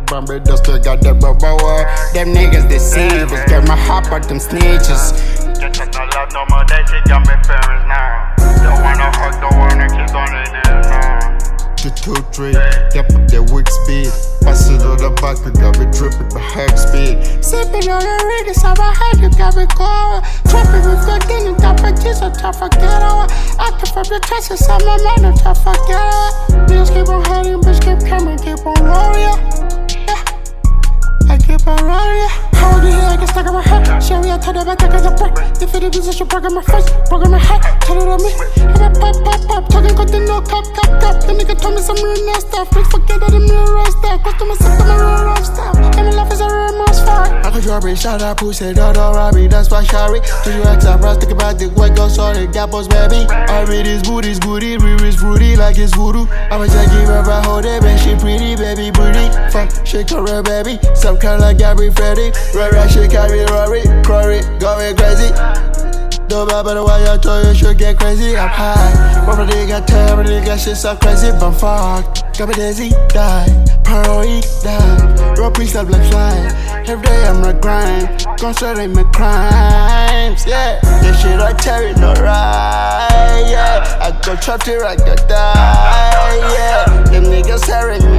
Bambi, they still got that bubble. Them niggas deceivers, get my hop out them snitches. Just no love no more, that shit got me parents now. Don't wanna hug, don't wanna kiss on it now. The 2-3, step up that wick speed. Pass it on the back, you got me dripping the head speed. Sipping on the rig, it's how I had you got me going. Tripping with the thing, you got my teeth so tough, I get over. Acting from the chest, it's on my mind, no tough, I get over. Bitch keep on hiding, bitch keep coming, keep on rolling. Yeah, I keep on rolling. How do you hear I get stuck in my head? Sherry, I turn it back, I got the break. If it is, you broke in my face, broke in my head. Turn it on me, have a pop. Talking got the no cup. The nigga told me some real nice stuff. Please forget that I'm real raw stuff. Cause to myself, I'm a real rough stuff. And my life is a real most fuck. I could drop it, shot up, push it, don't robbery. That's why Shari. To you ask up, think about the way go sorry. Gappos, baby. I read his booty's goody, Riri's fruity like it's voodoo. I'ma just give her a hold it, man. She pretty, baby, booty. Fuck, shake her, baby. Some kind like Gabby Freddy. Right, she carry Rory, Corey, going crazy. Don't matter the way I told you should get crazy. I'm high. But my nigga tell my nigga shit so crazy, but I'm fucked. Got me dizzy, die. Paranoid, die. Real piece of black flying. Every day I'm a grind. Concentrate my crimes, yeah. This shit I carry no right, yeah. I go trap till I go die, yeah. Them niggas hearing me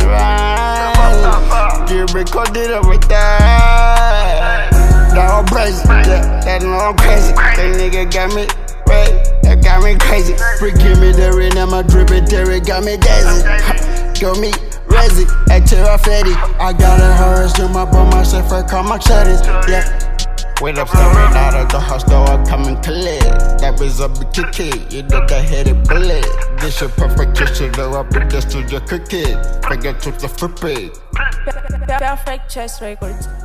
right. Get recorded every time. Now I'm crazy, yeah, that know I'm crazy. That nigga got me, right, that got me crazy. Give me the ring, I'm a drippin' Terry, got me daisy. Go me, Rezzy, at Terra Fetty. I got a hurry, to my bro, myself, I call my chatters, yeah. Wait up, stepping out of the house, though I come and collect. That was a big kick, you know that headed bullet. This your perfect kitchen, though up in this to your cookie. Forget to the footprint. Perfect Chess Records.